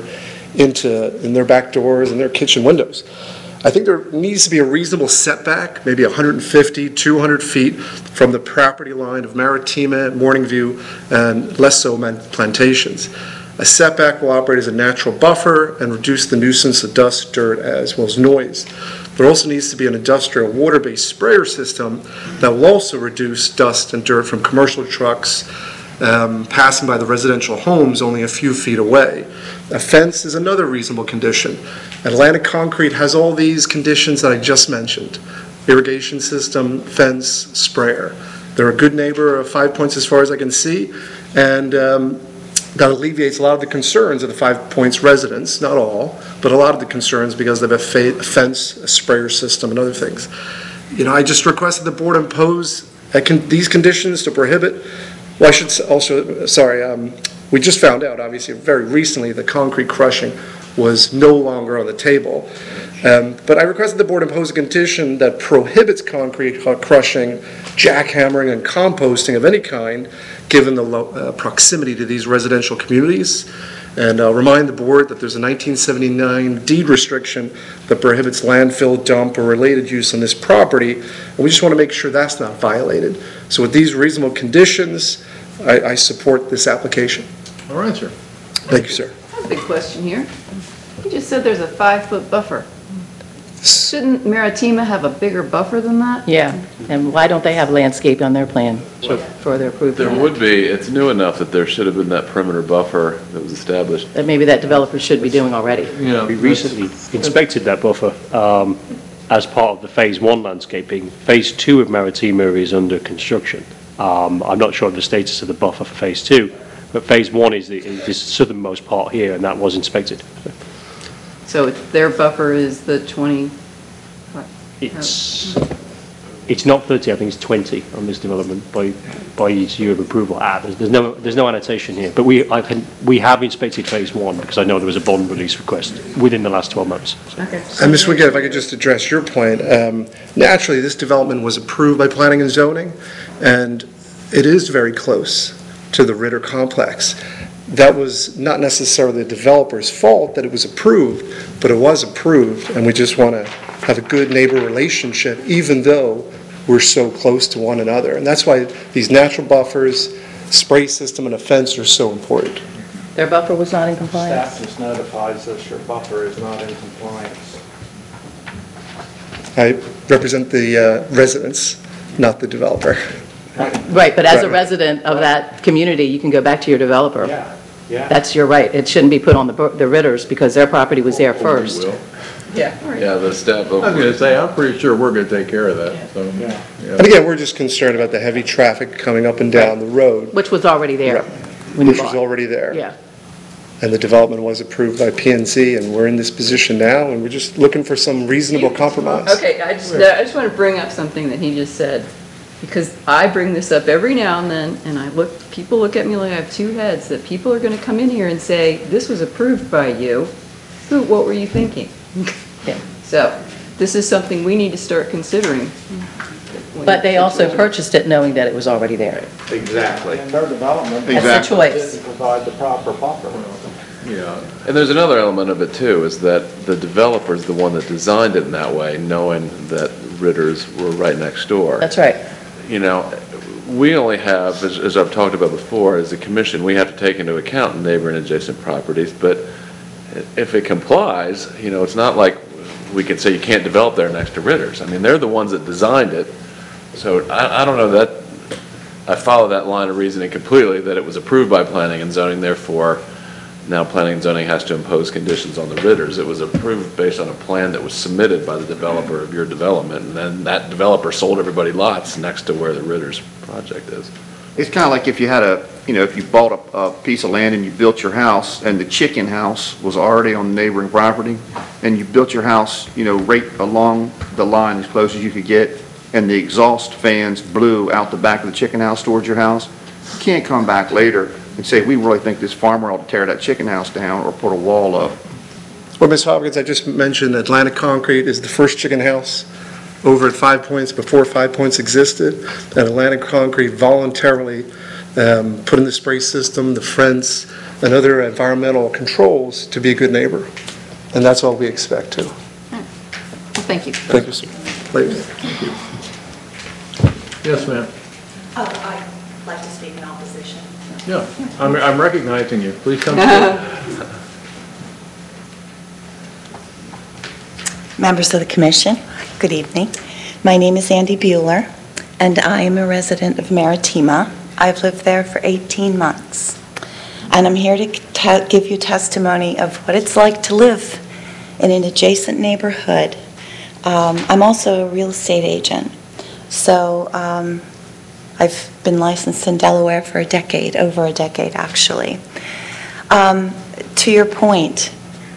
in their back doors and their kitchen windows. I think there needs to be a reasonable setback, maybe 150, 200 feet from the property line of Maritima, Morning View, and less so plantations. A setback will operate as a natural buffer and reduce the nuisance of dust, dirt, as well as noise. There also needs to be an industrial water-based sprayer system that will also reduce dust and dirt from commercial trucks passing by the residential homes only a few feet away. A fence is another reasonable condition. Atlantic Concrete has all these conditions that I just mentioned: irrigation system, fence, sprayer. They're a good neighbor of 5 Points as far as I can see, and that alleviates a lot of the concerns of the 5 Points residents, not all, but a lot of the concerns because they have a fence, a sprayer system, and other things. I just request that the board impose these conditions to prohibit. Well, I should also, we just found out, obviously, very recently, the concrete crushing was no longer on the table. But I requested the board impose a condition that prohibits concrete crushing, jackhammering, and composting of any kind, given the low proximity to these residential communities. And I'll remind the board that there's a 1979 deed restriction that prohibits landfill, dump, or related use on this property, and we just want to make sure that's not violated. So with these reasonable conditions, I support this application. All right, sir. Thank you, sir. I have a big question here. You just said there's a 5-foot buffer. Shouldn't Maritima have a bigger buffer than that? Yeah, and why don't they have landscape on their plan for their approved There plan? would be, it's new enough that there should have been that perimeter buffer that was established. That maybe that developer should be doing already. Yeah. We recently inspected that buffer as part of the Phase 1 landscaping. Phase 2 of Maritima is under construction. I'm not sure of the status of the buffer for Phase 2, but Phase 1 is the southernmost part here, and that was inspected. So their buffer is the 20, It's not 30, I think it's 20 on this development by each year of approval. There's no annotation here, but we have inspected Phase 1 because I know there was a bond release request within the last 12 months. okay. And Ms. Wiggett, if I could just address your point, naturally, this development was approved by planning and zoning, and it is very close to the Ritter complex. That was not necessarily the developer's fault that it was approved, but it was approved, and we just want to have a good neighbor relationship, even though we're so close to one another. And that's why these natural buffers, spray system, and a fence are so important. Their buffer was not in compliance? Staff just notifies us your buffer is not in compliance. I represent the residents, not the developer. Right, but as a Right. resident of that community, you can go back to your developer. Yeah. That's your right. It shouldn't be put on the Ritters because their property was there first. We will. Yeah. All right. Yeah, the staff. I was going to say, I'm pretty sure we're going to take care of that, so. Yeah. And again, we're just concerned about the heavy traffic coming up and down the road, Which was already there when you which was bought. already there. Yeah. And the development was approved by PNC, and we're in this position now, and we're just looking for some reasonable compromise. Okay, I just want to bring up something that he just said, because I bring this up every now and then, and people look at me like I have two heads, that people are going to come in here and say, this was approved by you. What were you thinking? Yeah. So, this is something we need to start considering. But they also purchased it knowing that it was already there. Exactly. And their development. That's the choice. Didn't provide the proper buffer. Yeah, and there's another element of it too, is that the developer's the one that designed it in that way, knowing that Ritters were right next door. That's right. You know, we only have, as I've talked about before, as a commission, we have to take into account neighbor and adjacent properties, but if it complies, you know, it's not like we can say you can't develop there next to Ritters. I mean, they're the ones that designed it, so I don't know that, I follow that line of reasoning completely, that it was approved by planning and zoning, therefore now planning and zoning has to impose conditions on the Ritters. It was approved based on a plan that was submitted by the developer of your development, and then that developer sold everybody lots next to where the Ritters project is. It's kind of like if you had if you bought a piece of land and you built your house, and the chicken house was already on the neighboring property, and you built your house, right along the line as close as you could get, and the exhaust fans blew out the back of the chicken house towards your house. You can't come back later and say, we really think this farmer ought to tear that chicken house down or put a wall up. Well, Ms. Hopkins, I just mentioned Atlantic Concrete is the first chicken house over at 5 Points before 5 Points existed. And Atlantic Concrete voluntarily put in the spray system, the fence, and other environmental controls to be a good neighbor. And that's all we expect too. Well, thank you. Thank you, sir. Ladies. Yes, ma'am. I'd like to speak in opposition. Yeah, I'm recognizing you. Please come forward. Members of the commission, good evening. My name is Andy Bueller, and I am a resident of Maritima. I've lived there for 18 months, and I'm here to give you testimony of what it's like to live in an adjacent neighborhood. I'm also a real estate agent, so I've been licensed in Delaware for over a decade actually. To your point,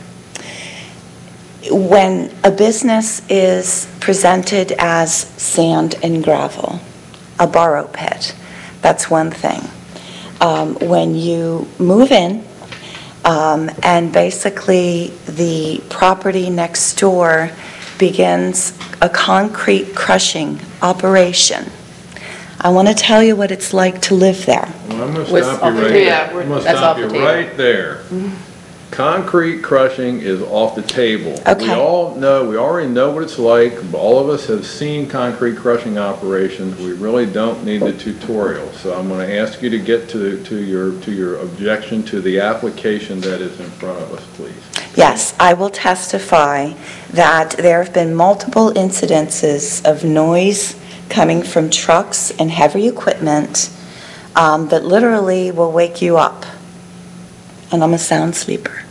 when a business is presented as sand and gravel, a borrow pit, that's one thing. When you move in, And basically, the property next door begins a concrete crushing operation. I want to tell you what it's like to live there. Well, I'm going to stop you right there. I'm going to stop you right there. Concrete crushing is off the table. Okay. We all know, we already know what it's like. All of us have seen concrete crushing operations. We really don't need the tutorial. So I'm going to ask you to get to your objection to the application that is in front of us, please. Yes, I will testify that there have been multiple incidences of noise coming from trucks and heavy equipment that literally will wake you up. And I'm a sound sleeper.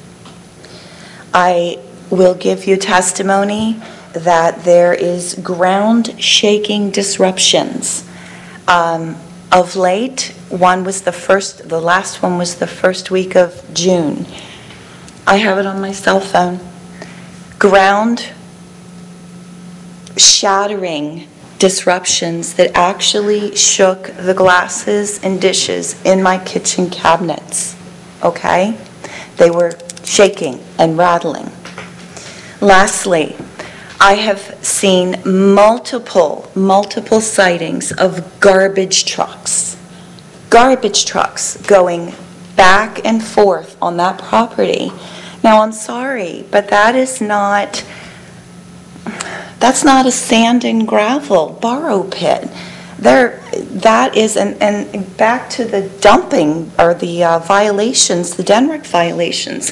I will give you testimony that there is ground-shaking disruptions. Of late, the last one was the first week of June. I have it on my cell phone. Ground-shattering disruptions that actually shook the glasses and dishes in my kitchen cabinets. Okay? They were shaking and rattling. Lastly, I have seen multiple sightings of garbage trucks going back and forth on that property. Now, I'm sorry, but that's not a sand and gravel borrow pit. That is, and back to the dumping or the violations, the DNREC violations.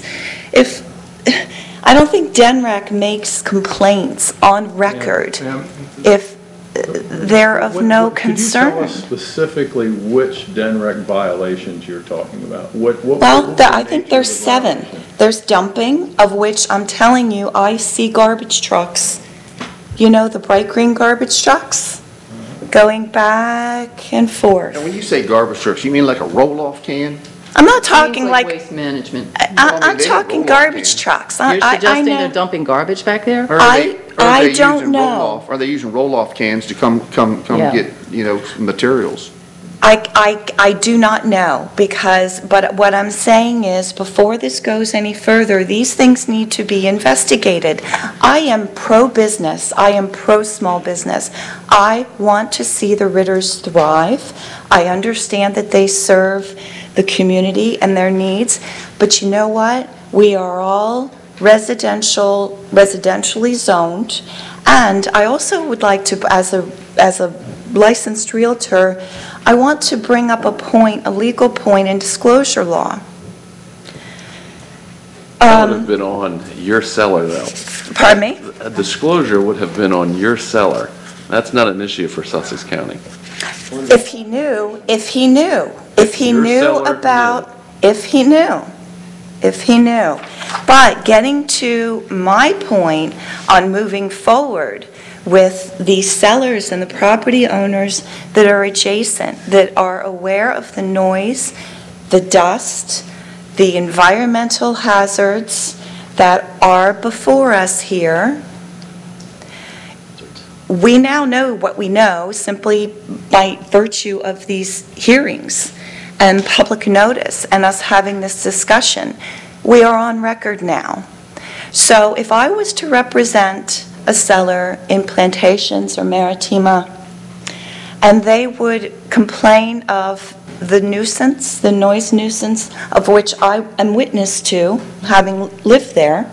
I don't think DNREC makes complaints on record if they're of no concern. Could you tell us specifically which DNREC violations you're talking about? I think there's 7. There's dumping, of which I'm telling you, I see garbage trucks. You know, the bright green garbage trucks? Going back and forth. And when you say garbage trucks, you mean like a roll-off can? I'm not talking like waste management. I'm talking garbage trucks. You're suggesting they're dumping garbage back there? I don't know. Are they using roll-off cans to come get, materials? I do not know but what I'm saying is before this goes any further, these things need to be investigated. I am pro-business. I am pro-small business. I want to see the Ritters thrive. I understand that they serve the community and their needs, but you know what? We are all residentially zoned, and I also would like to, as a licensed realtor, I want to bring up a legal point in disclosure law. That would have been on your seller, though. Pardon me? A disclosure would have been on your seller. That's not an issue for Sussex County. If he knew. But getting to my point on moving forward with the sellers and the property owners that are adjacent, that are aware of the noise, the dust, the environmental hazards that are before us here. We now know what we know simply by virtue of these hearings and public notice and us having this discussion. We are on record now. So if I was to represent a seller in Plantations or Maritima, and they would complain of the nuisance, the noise nuisance, of which I am witness to, having lived there,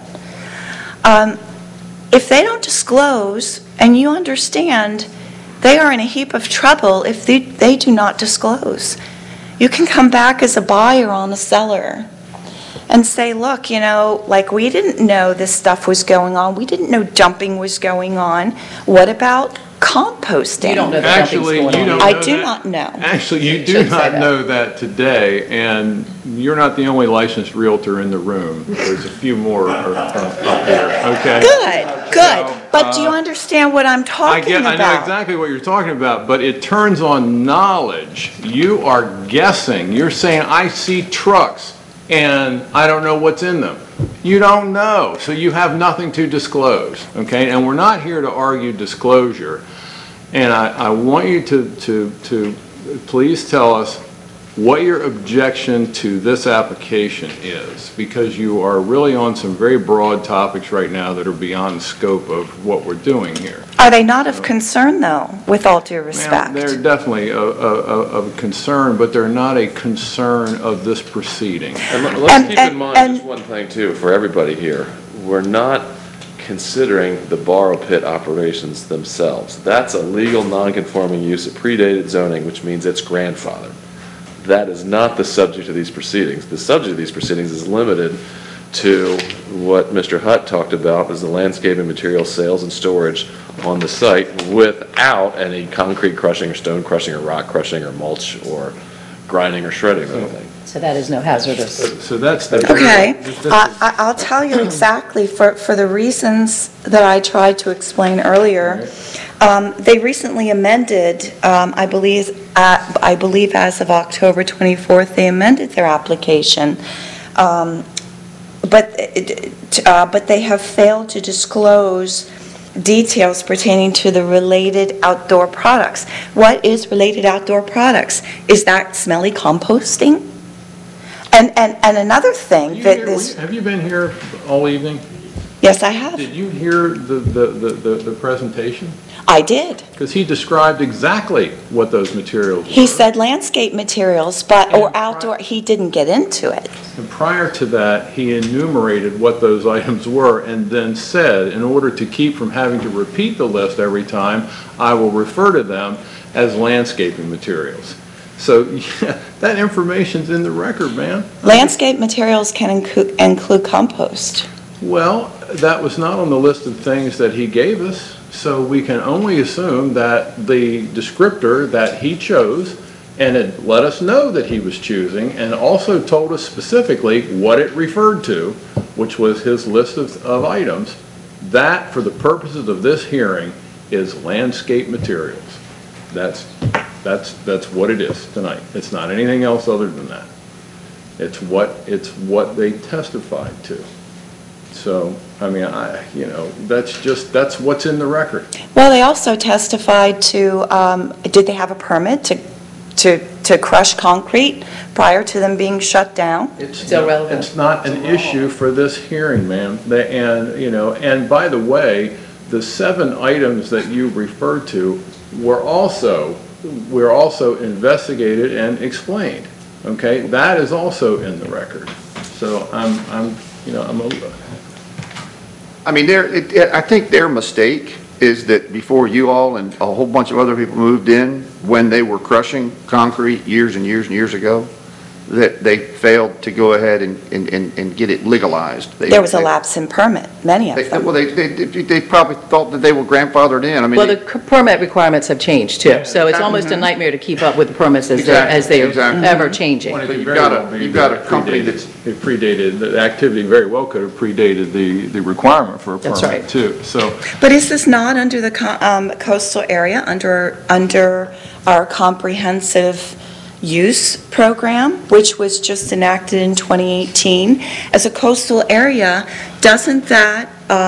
if they don't disclose, and you understand, they are in a heap of trouble if they do not disclose. You can come back as a buyer on a seller and say, look, we didn't know this stuff was going on. We didn't know dumping was going on. What about composting? You don't know that dumping's going on. I do not know. Actually, you do not know that today, and you're not the only licensed realtor in the room. There's a few more up here, okay? Good. But do you understand what I'm talking about? I know exactly what you're talking about, but it turns on knowledge. You are guessing. You're saying, I see trucks, and I don't know what's in them. You don't know, so you have nothing to disclose, okay? And we're not here to argue disclosure. And I want you to please tell us what your objection to this application is, because you are really on some very broad topics right now that are beyond the scope of what we're doing here. Are they not of concern, though, with all due Ma'am, respect? they're definitely of concern, but they're not a concern of this proceeding. And let's keep in mind just one thing, too, for everybody here. We're not considering the borrow pit operations themselves. That's a legal non-conforming use of predated zoning, which means it's grandfathered. That is not the subject of these proceedings. The subject of these proceedings is limited to what Mr. Hutt talked about as the landscaping material sales and storage on the site without any concrete crushing or stone crushing or rock crushing or mulch or grinding or shredding or anything. So that is no hazardous. So that's the... Okay, I'll tell you exactly, for the reasons that I tried to explain earlier. They recently amended, I believe as of October 24th, they amended their application. But they have failed to disclose details pertaining to the related outdoor products. What is related outdoor products? Is that smelly composting? And another thing that this... Have you been here all evening? Yes, I have. Did you hear the presentation? I did. Because he described exactly what those materials were. He said landscape materials, or outdoor, he didn't get into it. And prior to that, he enumerated what those items were and then said, in order to keep from having to repeat the list every time, I will refer to them as landscaping materials. So yeah, that information's in the record, man. Landscape materials can include compost. Well, that was not on the list of things that he gave us, so we can only assume that the descriptor that he chose, and it let us know that he was choosing, and also told us specifically what it referred to, which was his list of items, that for the purposes of this hearing is landscape materials. That's what it is tonight. It's not anything else other than that. It's what they testified to. So, I mean, that's what's in the record. Well, they also testified to, did they have a permit to crush concrete prior to them being shut down? It's not an issue for this hearing, ma'am. And by the way, the 7 items that you referred to were also investigated and explained. Okay, that is also in the record. So I mean, I think their mistake is that before you all and a whole bunch of other people moved in, when they were crushing concrete years and years and years ago, that they failed to go ahead and get it legalized. There was a lapse in permit, many of them. Well, they probably thought that they were grandfathered in. I mean, Well, the permit requirements have changed too, so it's almost a nightmare to keep up with the permits as they're ever changing. So you've got a company that's... It predated, the activity very well could have predated the requirement for a That's permit right. too. So, But is this not under the coastal area, under our comprehensive use program, which was just enacted in 2018? As a coastal area, doesn't that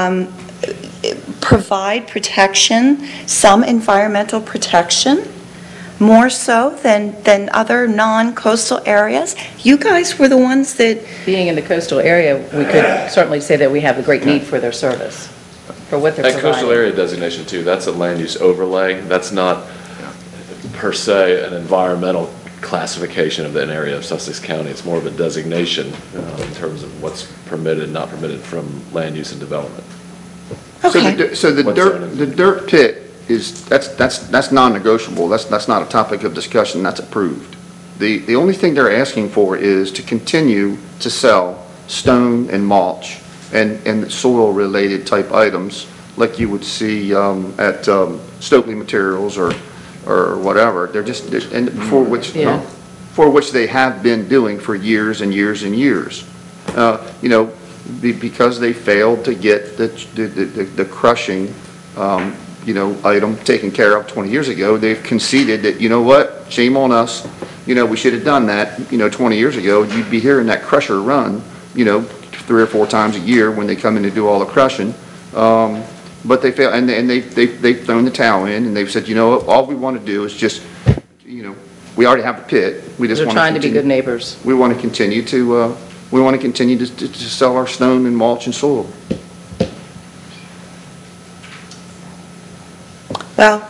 provide protection, some environmental protection, more so than other non-coastal areas? You guys were the ones that... Being in the coastal area, we could certainly say that we have a great need for their service, for what they're That providing. coastal area designation too, that's a land use overlay. That's not per se an environmental classification of an area of Sussex County. It's more of a designation in terms of what's permitted, not permitted from land use and development. Okay. So the dirt pit is, that's non-negotiable. That's not a topic of discussion. That's approved. The only thing they're asking for is to continue to sell stone and mulch and soil-related type items like you would see at Stokely Materials or whatever. They're just, and for which they have been doing for years and years and years. Because they failed to get the crushing, item taken care of 20 years ago, they've conceded that, you know what, shame on us. We should have done that, 20 years ago. You'd be hearing that crusher run, 3 or 4 times a year when they come in to do all the crushing. But they fail, and they've thrown the towel in, and they've said, all we want to do is just, we already have the pit. We just They're want to trying to be continue. good neighbors. We want to continue to sell our stone and mulch and soil. Well,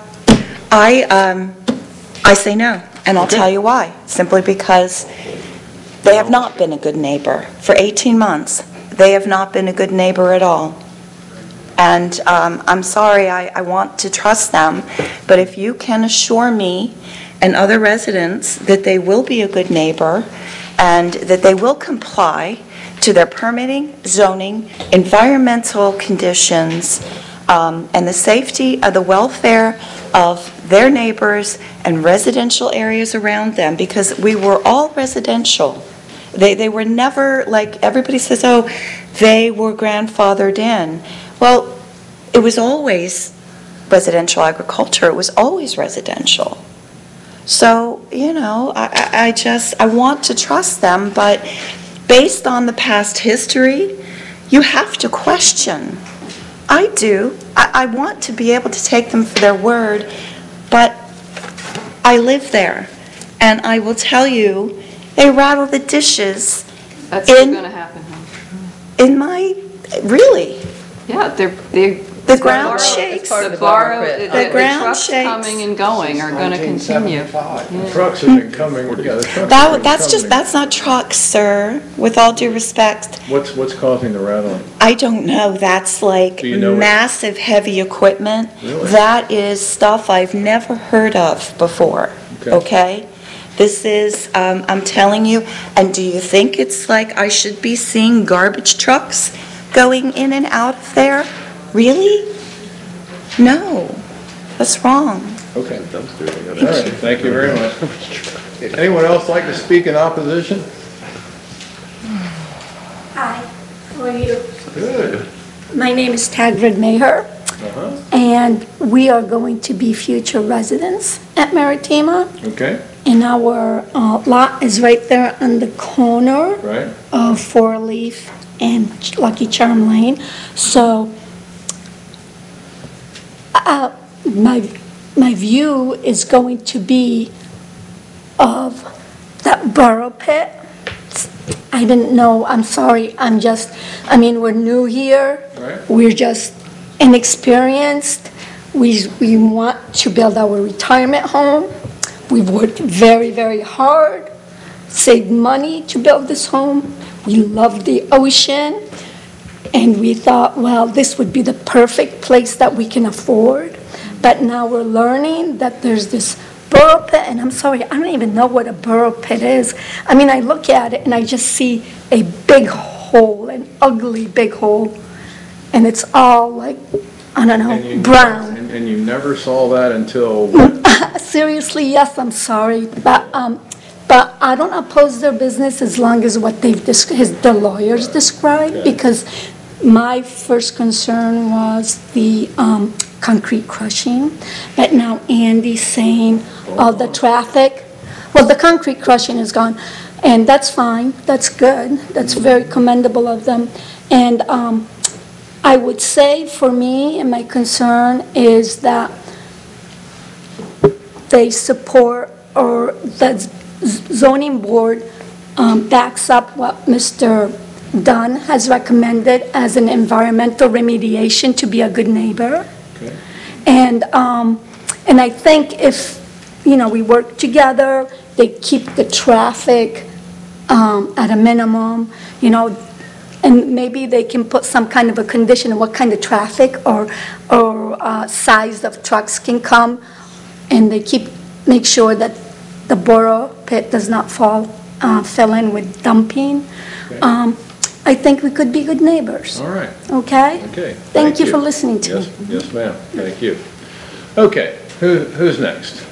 I say no, and I'll tell you why. Simply because they have not been a good neighbor. For 18 months, they have not been a good neighbor at all. And I'm sorry, I want to trust them, but if you can assure me and other residents that they will be a good neighbor and that they will comply to their permitting, zoning, environmental conditions, and the safety of the welfare of their neighbors and residential areas around them, because we were all residential. They were never, like everybody says, oh, they were grandfathered in. Well, it was always residential agriculture. It was always residential. So, you know, I want to trust them, but based on the past history, you have to question. I do. I want to be able to take them for their word, but I live there. And I will tell you, they rattle the dishes. That's what's going to happen, huh? In my, really. Yeah, the ground shakes. The ground trucks shakes. Coming and going are going to continue. The trucks have been coming, yeah, the trucks have been That's not trucks, sir, with all due respect. What's causing the rattling? I don't know. That's like Do you know massive heavy equipment. Really? That is stuff I've never heard of before, okay? This is, I'm telling you, and do you think it's like I should be seeing garbage trucks going in and out of there? Really? No, that's wrong. Okay. All right, thank you very much. Anyone else like to speak in opposition? Hi, how are you? Good. My name is Tagrid Maher, and we are going to be future residents at Maritima. Okay. And our lot is right there on the corner Right. of Four Leaf and Lucky Charm Lane. So my view is going to be of that borough pit. I didn't know, I'm sorry, we're new here. Right. We're just inexperienced. We want to build our retirement home. We've worked very, very hard, saved money to build this home. We love the ocean. And we thought, well, this would be the perfect place that we can afford. But now we're learning that there's this borough pit, and I'm sorry, I don't even know what a borough pit is. I mean, I look at it and I just see a big hole, an ugly big hole, and it's all like, I don't know, brown. And you never saw that until... Seriously, yes, I'm sorry, but I don't oppose their business as long as what the lawyers described, because my first concern was the concrete crushing, but now Andy's saying all the traffic. Well, the concrete crushing is gone, and that's fine, that's good, that's very commendable of them. And I would say for me, and my concern is that they support, or the zoning board backs up what Mr. Dunn has recommended as an environmental remediation to be a good neighbor. Okay. And I think if, we work together, they keep the traffic at a minimum, and maybe they can put some kind of a condition on what kind of traffic or size of trucks can come, and they make sure that the borough pit does not fill in with dumping. Okay. I think we could be good neighbors. All right. Okay? Okay. Thank you for listening to me. Yes, ma'am. Thank you. Okay, who's next?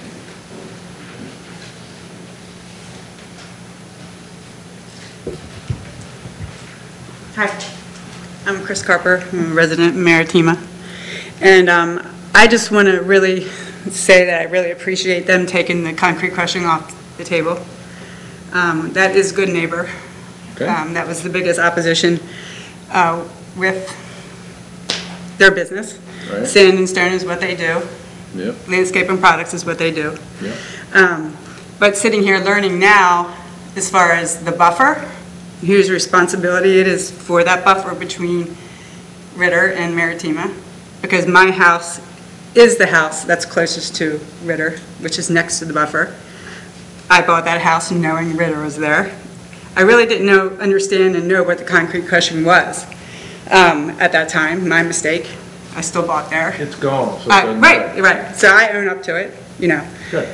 Hi, I'm Chris Carper, I'm a resident in Maritima. And I just want to really say that I really appreciate them taking the concrete crushing off the table. That is good neighbor. Okay. That was the biggest opposition with their business. Right. Sand and stone is what they do. Yep. Landscaping products is what they do. Yep. But sitting here learning now, as far as the buffer, whose responsibility it is for that buffer between Ritter and Maritima, because my house is the house that's closest to Ritter, which is next to the buffer. I bought that house knowing Ritter was there. I really didn't understand and know what the concrete crushing was at that time. My mistake. I still bought there. It's gone. So it doesn't matter. Right. So I own up to it, you know. Good.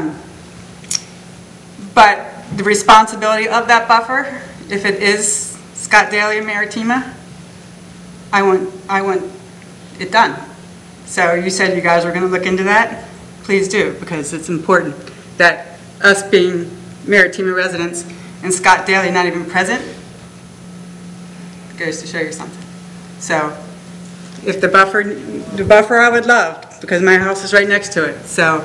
But the responsibility of that buffer, if it is Scott Daly and Maritima, I want it done. So you said you guys were going to look into that. Please do, because it's important that us being Maritima residents and Scott Daly not even present goes to show you something. So if the buffer I would love, because my house is right next to it. So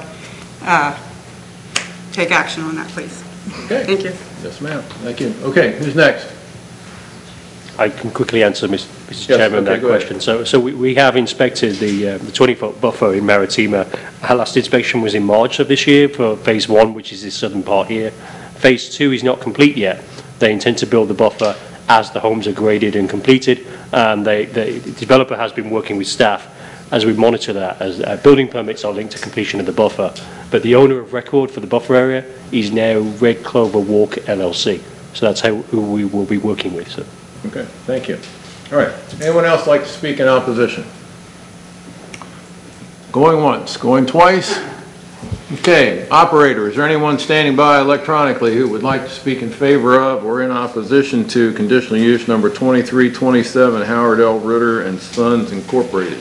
take action on that, please. Okay. Thank you. Yes, ma'am. Thank you. Okay, who's next? I can quickly answer, Mr. Yes, Chairman, okay, that go ahead. question. So we have inspected the 20-foot buffer in Maritima. Our last inspection was in March of this year for phase 1, which is the southern part here. Phase 2 is not complete yet. They intend to build the buffer as the homes are graded and completed. The developer has been working with staff as we monitor that, as building permits are linked to completion of the buffer. But the owner of record for the buffer area is now Red Clover Walk LLC. So that's who we will be working with. So. Okay, thank you. All right, anyone else like to speak in opposition? Going once, going twice? Okay, operator, is there anyone standing by electronically who would like to speak in favor of or in opposition to conditional use number 2327 Howard L. Ritter and Sons Incorporated?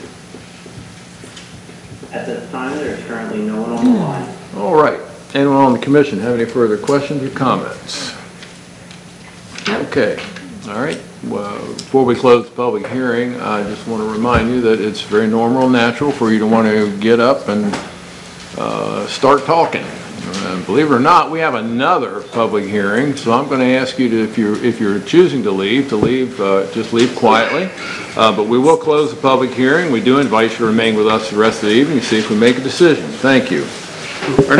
At this time, there is currently no one on the line. All right, anyone on the commission have any further questions or comments? Okay, all right. Well, before we close the public hearing, I just want to remind you that it's very normal and natural for you to want to get up and start talking. Believe it or not, we have another public hearing, so I'm going to ask you to, if you're choosing to leave, just leave quietly. But we will close the public hearing. We do invite you to remain with us the rest of the evening, see if we make a decision. Thank you.